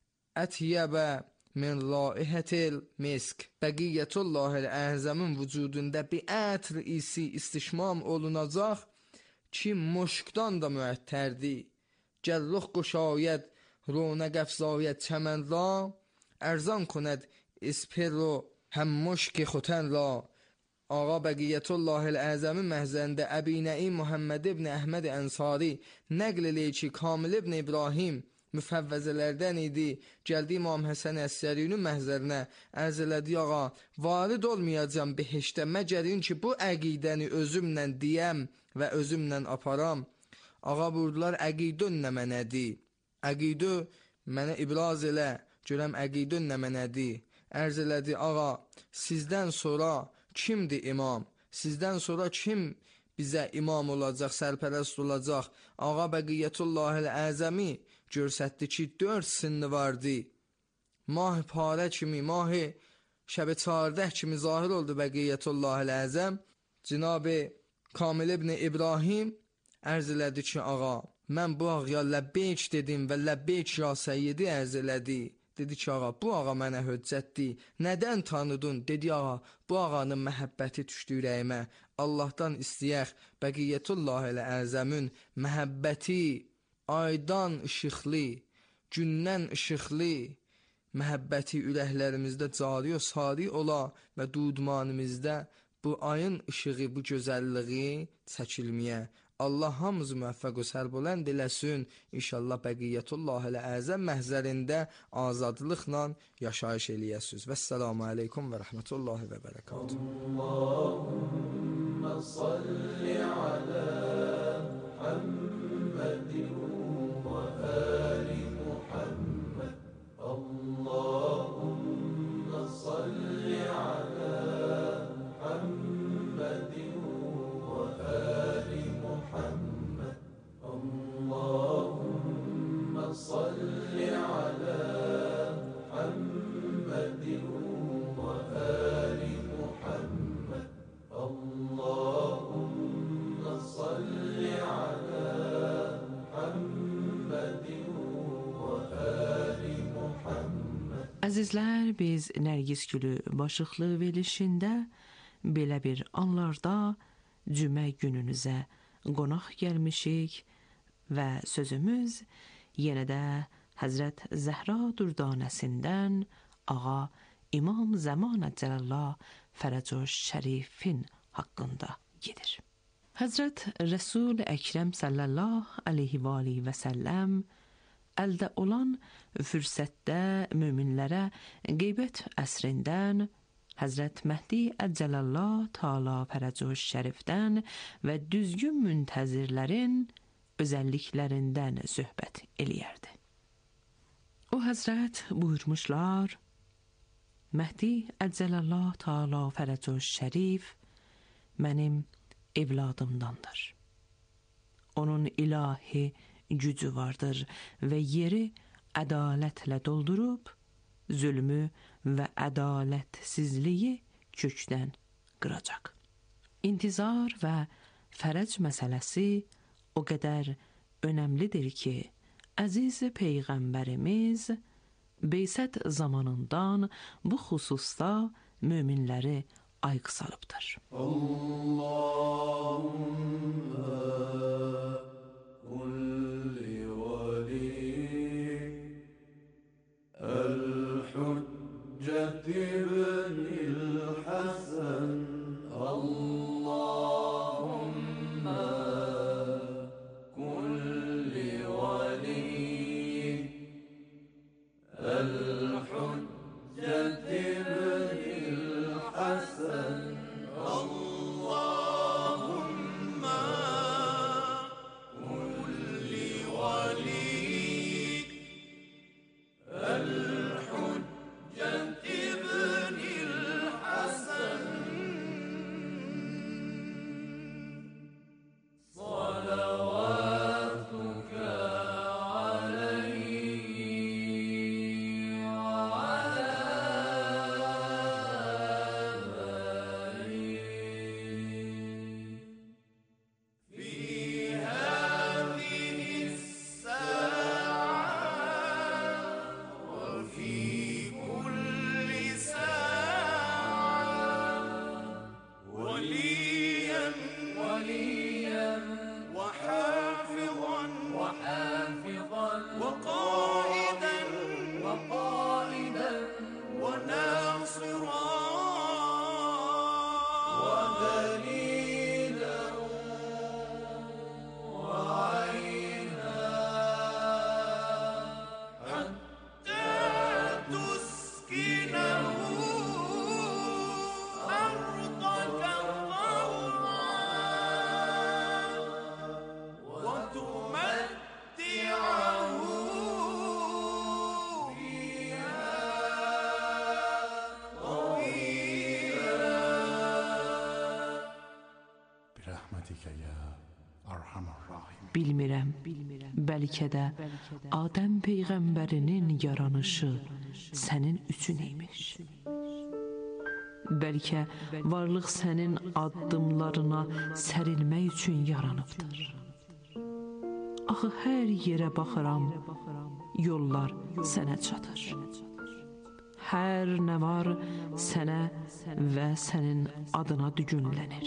ətiyyəbə min raihətil misk. Bəqiyyətullahil Əzəmin vücudunda bir ətr isi istişmam olunacaq ki, muşqdan da müəttərdir. Gərruh qoşayət, ronəq əfzayət çəmən ra, ərzan konəd ispirro həm muşqi xotən ra. Ağa Bəqiyyətullahil Əzəmin məhzərində Əbi Nəim Muhammed ibn Əhməd Ənsari nəql eləyir ki, Kamil ibn İbrahim müfəvvəzələrdən idi. Gəldi İmam Həsən Əsərinin məhzərinə, ərz elədi, ağa, varid olmayacam behişdə, məgərin ki, bu əqidəni özümlə deyəm və özümlə aparam. Ağa buyurdular, əqidün nə mənədir? Əqidü mənə ibraz elə, görəm əqidün nə mənədir? Ərz elədi, ağa, sizdən sonra kimdir imam? Sizdən sonra kim bizə imam olacaq, sərpərəst olacaq? Ağa Bəqiyyətullahil Əzəmi görsətdi ki, 4 sinni vardı. Mah-ı parə kimi, mah-ı şəb-i çardəh kimi zahir oldu Bəqiyyətullahil Əzəm. Cənab-ı Kamil ibn İbrahim ərz elədi ki, ağa, mən bu ağaya ləbbeyk dedim və ləbbeyk ya səyyidi ərz elədi. Dedi ki, ağa, bu ağa mənə höccətdir. Nədən tanıdın? Dedi, ağa, bu ağanın məhəbbəti düşdü ürəyimə. Allahdan istəyək, Bəqiyyətullahil Əzəmin məhəbbəti aydan işıqlı, gündən işıqlı, məhəbbəti ürəklərimizdə cari o sari ola və dudmanımızda bu ayın işığı, bu gözəlliği çəkilməyə. Allah hamımızı müvəffəq və sərbələnd eləsin. İnşallah Bəqiyyətullahil Əzəm məhzərində azadlıqla yaşayış eləyəsiniz. Vəssalamu aleykum və rəhmətullahi və bərəkatuhu. Allahümmə salli alə Muhammedin və ali Muhammed. Allahümmə salli alə Muhammedin və ali Muhammed. Allahümmə salli alə Muhammedin və ali Muhammed. Allahümmə salli alə Muhammedin və ali Muhammed. Əzizlər, biz Nərgiz Gülü başlıqlı verilişində belə bir anlarda cümə gününüzə qonaq gəlmişik və sözümüz yenə də Həzrət Zəhra Dürdanəsindən Ağa İmam Zəmanə Cəlallah Fərəcoş Şərifin haqqında gedir. Həzrət Rəsul Əkrəm sallallahu aleyhi və aleyhi və səlləm əldə olan fürsətdə möminlərə qeybət əsrindən Həzrət Məhdi Əcəlallah Taala Fərəcoş Şərifdən və düzgün müntəzirlərin özəlliklərindən söhbət eləyərdi. O Həzrət buyurmuşlar, Məhdi Əcəlallah Taala Fərəcoş Şərif mənim evladımdandır. Onun ilahi gücü vardır və yeri ədalətlə doldurub, zülmü və ədalətsizliyi kökdən qıracaq. İntizar və fərəc məsələsi o qədər önəmlidir ki, əziz Peyğəmbərimiz Beysət zamanından bu xüsusda möminləri ayıq salıbdır. Allahümmə kulli vali el-Hüccət ibn-il Hasan. Allahümmə kulli vali el-Hüccət ibn-il Hasan. Allahümmə kulli vali el-Hüccət ibn-il Hasan. Salavatuka Bilmirəm, bəlkə də Adəm Peyğəmbərinin yaranışı sənin üçün imiş. Bəlkə varlıq sənin addımlarına sərilmək üçün yaranıbdır. Axı hər yerə baxıram, yollar sənə çatır. Hər nə var sənə və sənin adına dügünlənir.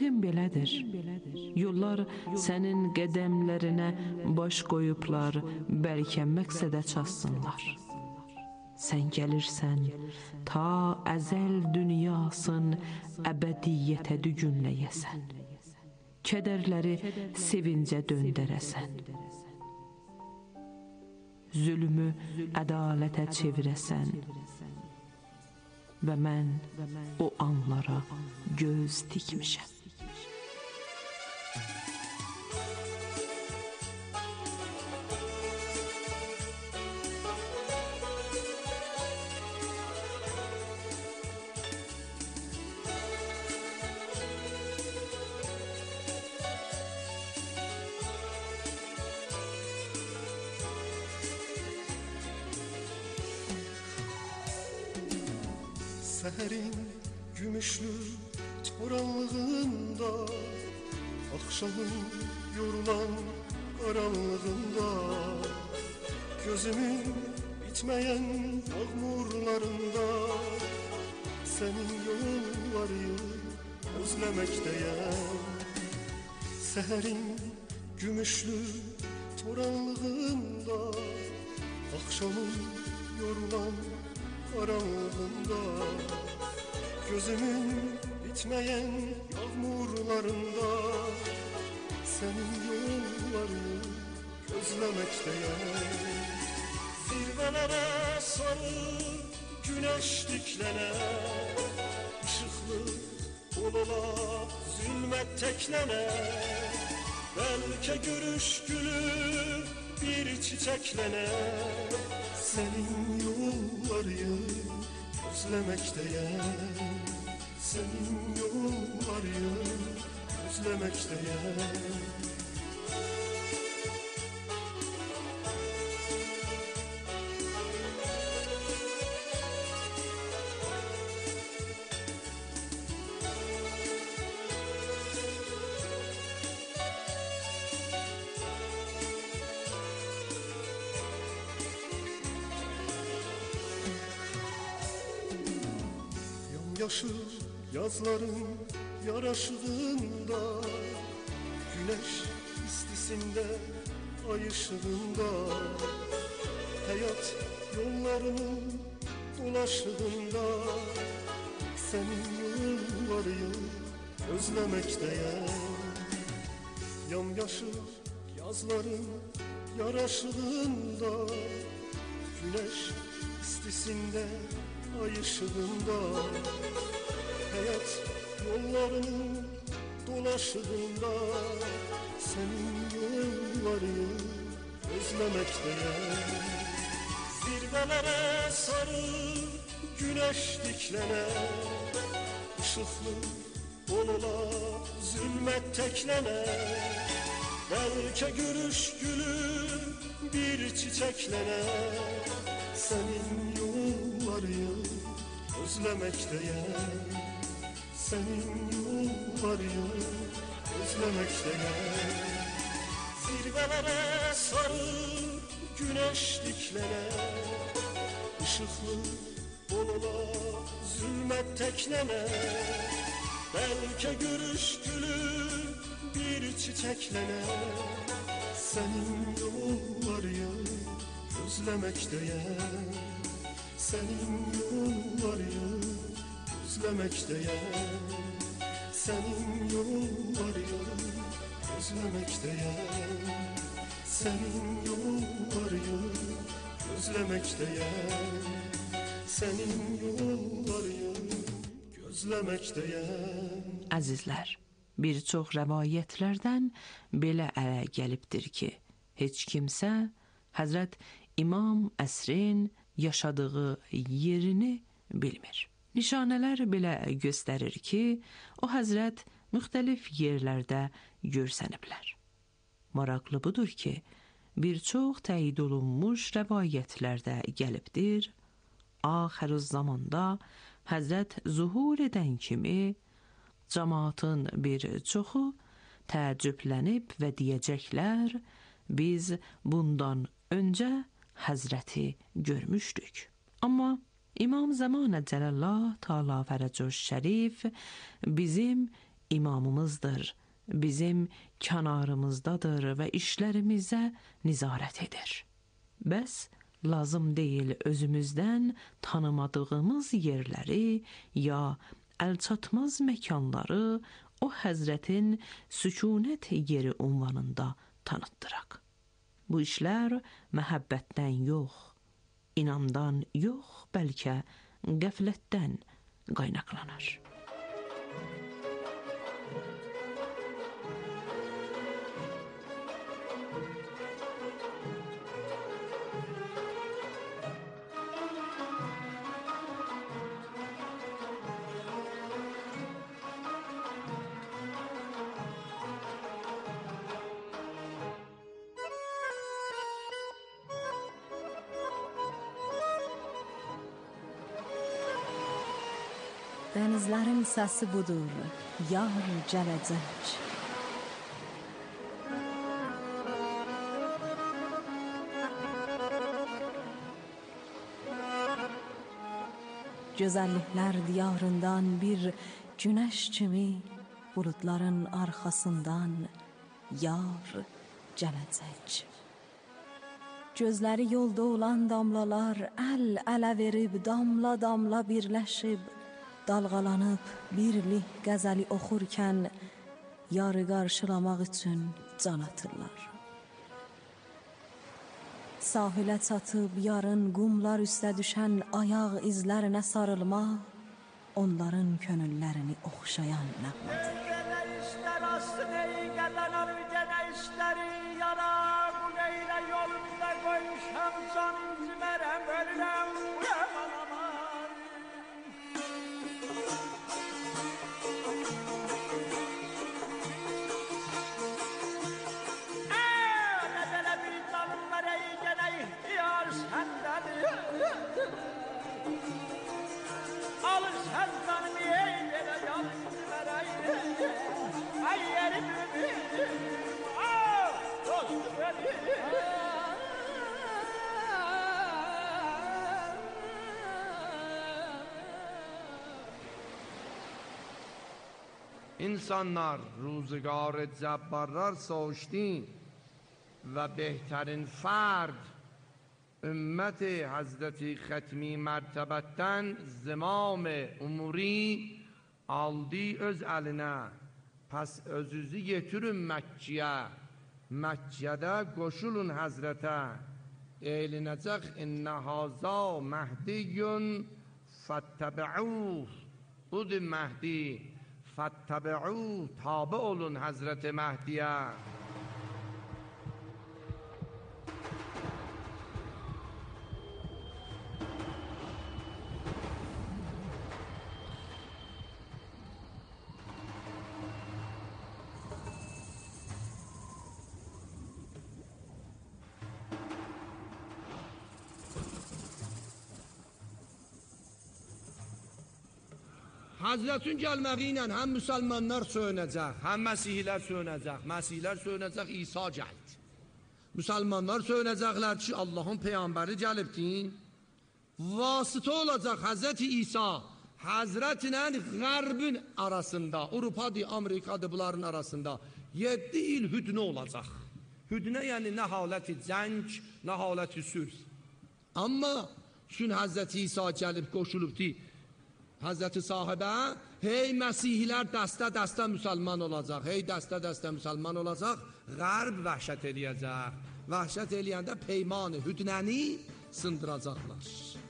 Yəqin belədir. Yollar sənin qədəmlərinə baş qoyublar, bəlkə məqsədə çatsınlar. Sən gəlirsən, ta əzəl dünyasın əbədiyyətə dügünləyəsən. Kədərləri sevincə döndərəsən. Zülmü ədalətə çevirəsən. Və mən o anlara göz dikmişəm. Seherin gümüşlü toranlığında, akşamın yorulan karanlığında, gözümün bitmeyen yağmurlarında, senin yolları özlemekteyim. Seherin gümüşlü toranlığında, akşamın yorulan karanlığında, gözümün bitmeyen yağmurlarında, senin yollarını gözlemekteyim. Zirvelere sarı güneş diklene, ışıklı olula zulmet teklene, belki görüş gülü bir çiçeklene, senin yolları özlemekteyim. Senin yolları özlemekteyim. Yaşı yazların yaraşığında, güneş istisinde, ay ışığında, hayat yollarının dolaşığında, senin yolları özlemekteyim. Yamyaşı yazların yaraşığında, güneş istisinde, ay ışığında, hayat yollarının dolaşığında, senin yolları özlemekteyim. Zirvelere sarı güneş diklene, ışıklı olula zulmet teklene, belki görüş gülü bir çiçeklene, senin yolları özlemekteyim. Senin yolları özlemekteyim. Zirvelere sarı güneş diklene, ışıklı olula zulmet teklene, belki görüş gülü bir çiçeklene, senin yolları özlemekteyim. Senin yolları özlemekteyim. Senin yolları özlemekteyim. Senin yolları özlemekteyim. Senin yolları gözlemekteyim. Əzizlər, bir çox rəvayətlərdən belə ələ gəlibdir ki, heç kimsə Həzrət İmam Əsrin yaşadığı yerini bilmir. Nişanələr belə göstərir ki, o həzrət müxtəlif yerlərdə görsəniblər. Maraqlı budur ki, bir çox təyid olunmuş rəvayətlərdə gəlibdir, axır zamanda həzrət zuhur edən kimi cəmaatın bir çoxu təəccüblənib və deyəcəklər, biz bundan öncə həzrəti görmüşdük. Amma İmam Zamanə Cəlallah Taala Fərəcüş Şərif bizim imamımızdır, bizim kənarımızdadır və işlərimizə nizarət edir. Bəs lazım deyil özümüzdən tanımadığımız yerləri ya əlçatmaz məkanları o Həzrətin sükunət yeri ünvanında tanıtdıraq. Bu işlər məhəbbətdən yox, inamdan yox, bəlkə qəflətdən qaynaqlanır. Denizlerin sesi budur, yar gelecek. Güzellikler diyarından bir güneş kimi bulutların arkasından yar gelecek. Gözleri yolda olan damlalar el verib damla damla birleşib dalğalanıb birlik qəzəli oxurkən yarı qarşılamaq üçün can atırlar. Sahilə çatıb yarın qumlar üstə düşən ayaq izlərinə sarılmaq onların könüllərini oxşayan nəğmədir. Gənə işlər astı neyi qədənər gənə işləri yanar bu neylə yolunda qoymuşam can incimərəm ölürəm uyaman aman. Alır sen canımı eylere yalnız vereyim. Ay yerim dostu benim. İnsanlar روزگار جبارlar سوشتین و بهترین فرد ümmet Hazreti Xətmi mərtəbətdən zimam-ı umuri aldı öz əlinə. Pəs özünüzü yetirin Məkkiyə. Məkkədə qoşulun Həzrətə. Eylinəcək innə haza məhdiyyun fəttəbi'uh. Budur Məhdi. Fəttəbi'uh. Tabi olun Həzrəti Məhdiyə. Hazretin gəlməyi ilə həm müsəlmanlar söyünəcək, həm məsihlər söyünəcək. Məsihlər söyünəcək, İsa gəldi. Müsəlmanlar söyünəcəklər ki, Allahın peyğəmbəri gəlibdir. Vasitə olacaq Hazreti İsa, Hazretlə Qərbin arasında, Avropadır, Amerikadır, bunların arasında 7 il hüdnə olacaq. Hüdnə yəni nə haləti cəng, nə haləti sülh. Amma çün Hazreti İsa gəlib qoşulubdur Hazreti sahibə, hey Məsihlər dəstə müsəlman olacaq, hey dəstə müsəlman olacaq, Qərb vəhşət eləyəcək. Vəhşət eləyəndə peymanı, hüdnəni sındıracaqlar.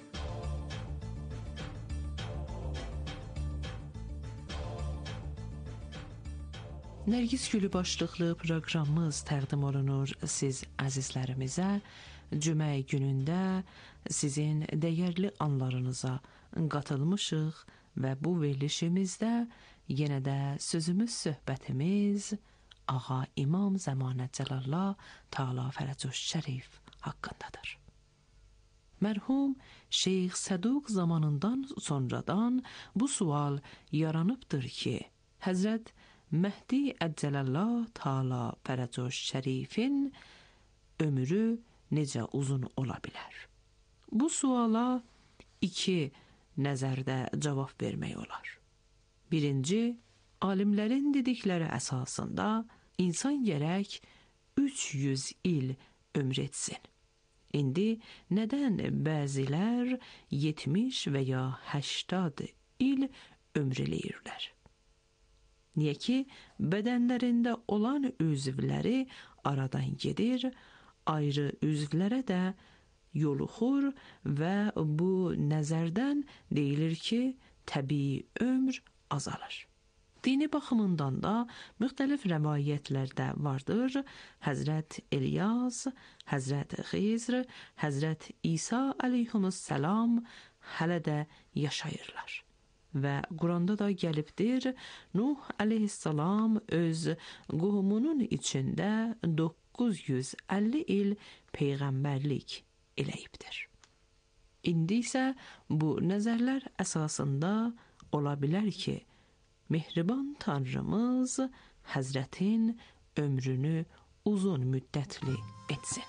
Nərgiz Gülü başlıqlı proqramımız təqdim olunur siz əzizlərimizə. Cümə günündə sizin dəyərli anlarınıza qatılmışıq və bu verilişimizdə yenə də sözümüz, söhbətimiz Ağa İmam Zəmanət Cəlallah Təala Fərəcoş Şərif haqqındadır. Mərhum Şeyx Səduq zamanından sonradan bu sual yaranıbdır ki, Həzrət Məhdi Əccəlallah Təala Fərəcoş Şərifin ömrü necə uzun ola bilər? Bu suala iki nəzərdə cavab vermək olar. Birinci, Alimlərin dedikləri əsasında insan gərək 300 il ömr etsin. İndi nədən bəzilər 70 və ya 80 il ömr eləyirlər? Niyə ki, bədənlərində olan üzvləri aradan gedir, ayrı üzvlərə də yoluxur və bu nəzərdən deyilir ki, təbii ömr azalır. Dini baxımından da müxtəlif rəvayətlərdə vardır. Həzrət İlyas, Həzrət Xizr, Həzrət İsa əleyhissalam hələ də yaşayırlar. Və Quranda da gəlibdir, Nuh əleyhissalam öz qohumunun içində 950 il peyğəmbərlik eləyibdir. İndi isə bu nəzərlər əsasında ola bilər ki, Mehriban Tanrımız Həzrətin ömrünü uzun müddətli etsin.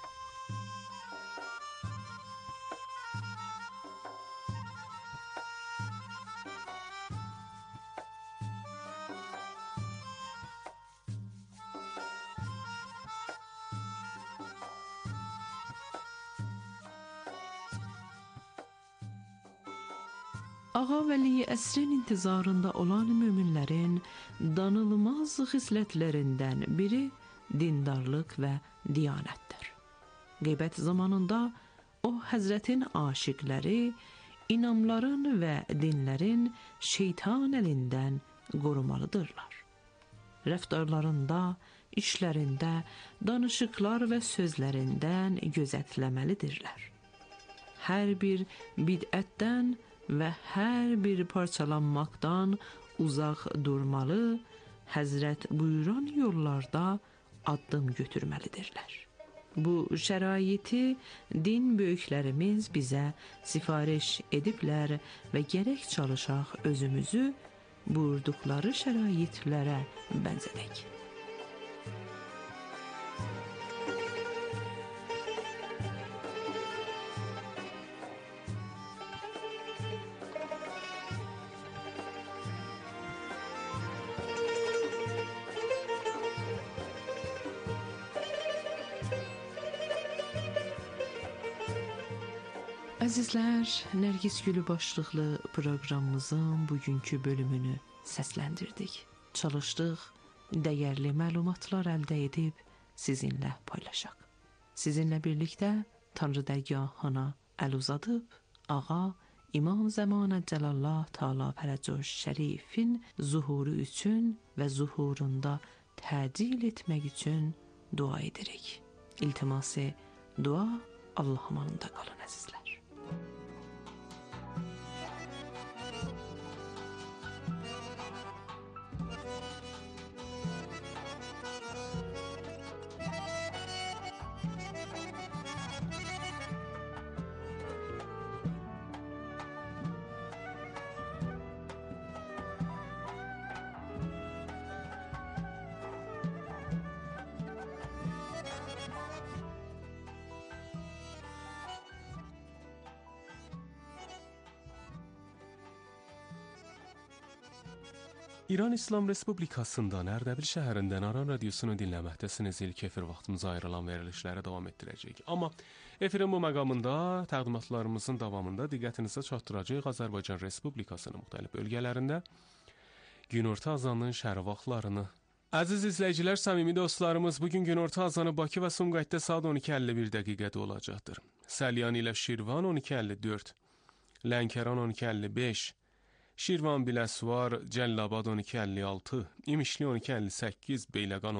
Ağa Vəli əsrin intizarında olan möminlərin danılmaz xislətlərindən biri dindarlıq və diyanətdir. Qeybət zamanında o Həzrətin aşiqləri inamların və dinlərin şeytan əlindən qorumalıdırlar. Rəftarlarında, işlərində, danışıqlar və sözlərindən gözətləməlidirlər. Hər bir bidətdən və hər bir parçalanmaqdan uzaq durmalı, Həzrət buyuran yollarda addım götürməlidirlər. Bu şəraiti din böyüklərimiz bizə sifariş ediblər və gərək çalışaq özümüzü buyurduqları şəraitlərə bənzədək. Əzizlər, Nərgiz Gülü başlıqlı proqramımızın bugünkü bölümünü səsləndirdik. Çalışdıq, dəyərli məlumatlar əldə edib sizinlə paylaşaq. Sizinlə birlikdə Tanrı dərgahına əl uzadıb, Ağa İmam Zəmanə Cəlallah Teala Fərəcəş Şərifin zuhuru üçün və zuhurunda təcil etmək üçün dua edirik. İltiması dua Allah amanında qalın əzizlər. İran İslam Respublikasından Ərdəbil şəhərindən Aran radiosunu dinləməkdəsiniz. İlk efir vaxtımıza ayrılan verilişlərə davam etdirəcəyik. Amma efirin bu məqamında təqdimatlarımızın davamında diqqətinizə çatdıracağıq Azərbaycan Respublikasının müxtəlif bölgələrində günorta azanının şəhər vaxtlarını. Əziz izləyicilər, səmimi dostlarımız, bugün günorta azanı Bakı və Sumqayıtda saat 12:51 dəqiqədə olacaqdır. Səlyan ilə Şirvan 12:54, Lənkəran 12:55, Şirvan Biləsuvar, Cəllabad 12:56, İmişli 12:58, Beyləqan